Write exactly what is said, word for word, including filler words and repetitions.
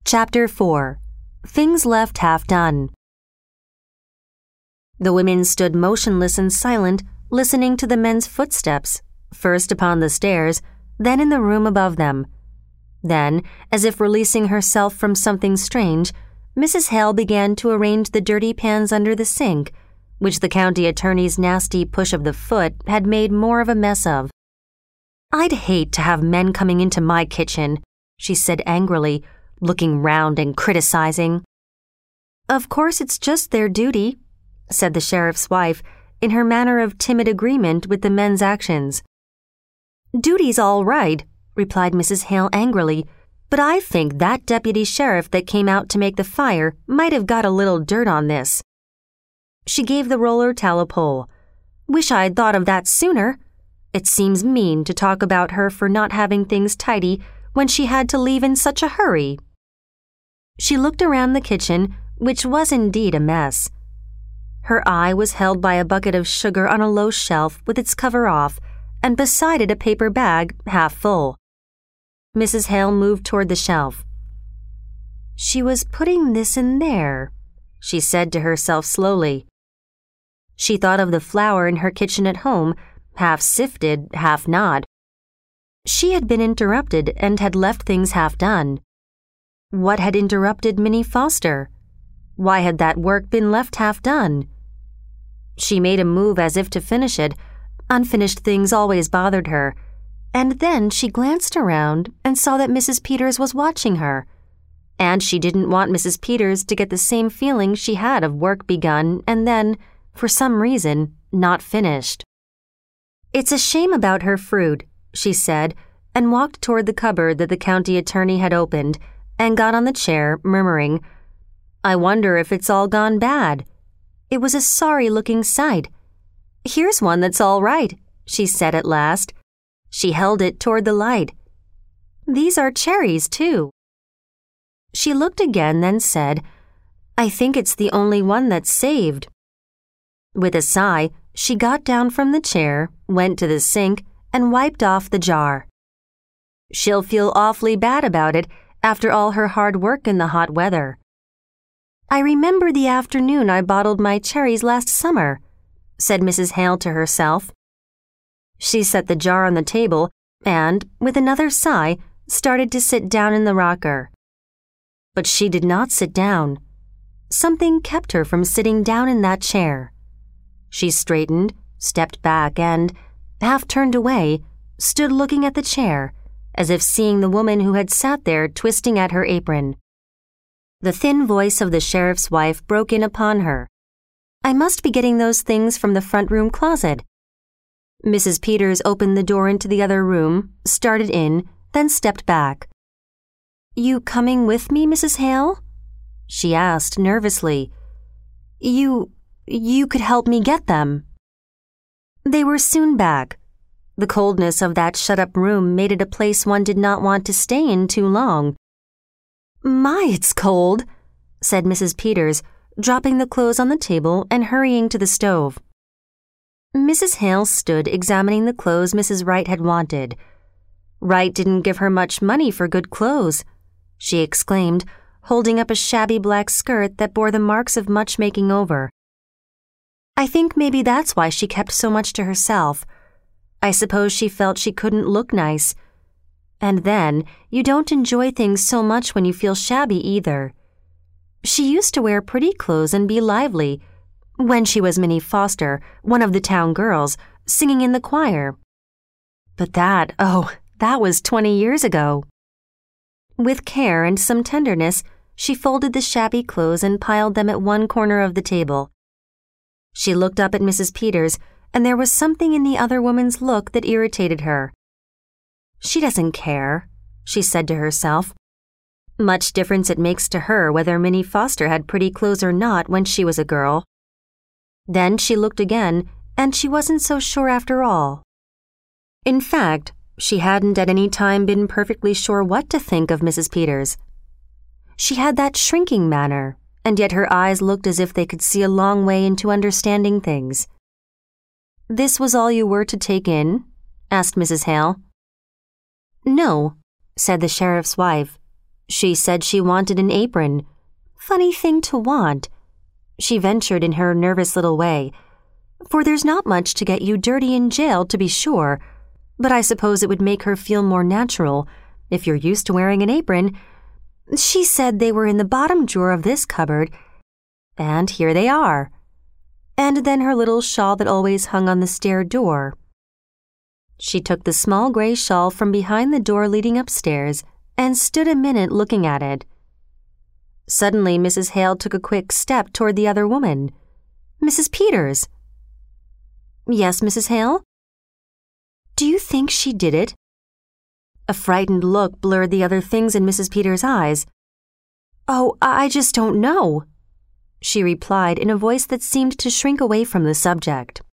Chapter four. Things Left Half Done. The women stood motionless and silent, listening to the men's footsteps, first upon the stairs, then in the room above them. Then, as if releasing herself from something strange, Missus Hale began to arrange the dirty pans under the sink, which the county attorney's nasty push of the foot had made more of a mess of. "I'd hate to have men coming into my kitchen," she said angrily, looking round and criticizing. "Of course it's just their duty," said the sheriff's wife, in her manner of timid agreement with the men's actions. "Duty's all right," replied Missus Hale angrily, "but I think that deputy sheriff that came out to make the fire might have got a little dirt on this." She gave the roller towel a pull. "Wish I'd thought of that sooner. It seems mean to talk about her for not having things tidy when she had to leave in such a hurry." She looked around the kitchen, which was indeed a mess. Her eye was held by a bucket of sugar on a low shelf with its cover off, and beside it a paper bag half full. Missus Hale moved toward the shelf. "She was putting this in there," she said to herself slowly. She thought of the flour in her kitchen at home, half sifted, half not. She had been interrupted and had left things half done. What had interrupted Minnie Foster? Why had that work been left half done? She made a move as if to finish it. Unfinished things always bothered her. And then she glanced around and saw that Missus Peters was watching her. And she didn't want Missus Peters to get the same feeling she had of work begun and then, for some reason, not finished. "It's a shame about her fruit," she said, and walked toward the cupboard that the county attorney had opened, and got on the chair, murmuring, "I wonder if it's all gone bad." It was a sorry-looking sight. "Here's one that's all right," she said at last. She held it toward the light. "These are cherries, too." She looked again, then said, "I think it's the only one that's saved." With a sigh, she got down from the chair, went to the sink, and wiped off the jar. She'll feel awfully bad about it after all her hard work in the hot weather. "I remember the afternoon I bottled my cherries last summer," said Missus Hale to herself. She set the jar on the table and, with another sigh, started to sit down in the rocker. But she did not sit down. Something kept her from sitting down in that chair. She straightened, stepped back, and, half turned away, stood looking at the chair, as if seeing the woman who had sat there twisting at her apron. The thin voice of the sheriff's wife broke in upon her. "I must be getting those things from the front room closet." Missus Peters opened the door into the other room, started in, then stepped back. "You coming with me, Missus Hale?" she asked nervously. You, you could help me get them." They were soon back. The coldness of that shut-up room made it a place one did not want to stay in too long. "My, it's cold," said Missus Peters, dropping the clothes on the table and hurrying to the stove. Missus Hale stood examining the clothes Missus Wright had wanted. "Wright didn't give her much money for good clothes," she exclaimed, holding up a shabby black skirt that bore the marks of much making over. "I think maybe that's why she kept so much to herself. I suppose she felt she couldn't look nice. And then, you don't enjoy things so much when you feel shabby either. She used to wear pretty clothes and be lively, when she was Minnie Foster, one of the town girls, singing in the choir. But that, oh, that was twenty years ago." With care and some tenderness, she folded the shabby clothes and piled them at one corner of the table. She looked up at Missus Peters, and there was something in the other woman's look that irritated her. "She doesn't care," she said to herself. "Much difference it makes to her whether Minnie Foster had pretty clothes or not when she was a girl." Then she looked again, and she wasn't so sure after all. In fact, she hadn't at any time been perfectly sure what to think of Missus Peters. She had that shrinking manner, and yet her eyes looked as if they could see a long way into understanding things. "This was all you were to take in?" asked Missus Hale. "No," said the sheriff's wife. She said she wanted an apron. Funny thing to want. She ventured in her nervous little way. For there's not much to get you dirty in jail, to be sure, but I suppose it would make her feel more natural if you're used to wearing an apron. She said they were in the bottom drawer of this cupboard, and here they are. And then her little shawl that always hung on the stair door. She took the small gray shawl from behind the door leading upstairs and stood a minute looking at it. Suddenly, Missus Hale took a quick step toward the other woman. Missus Peters. Yes, Missus Hale? Do you think she did it? A frightened look blurred the other things in Missus Peters' eyes. Oh, I just don't know, she replied in a voice that seemed to shrink away from the subject.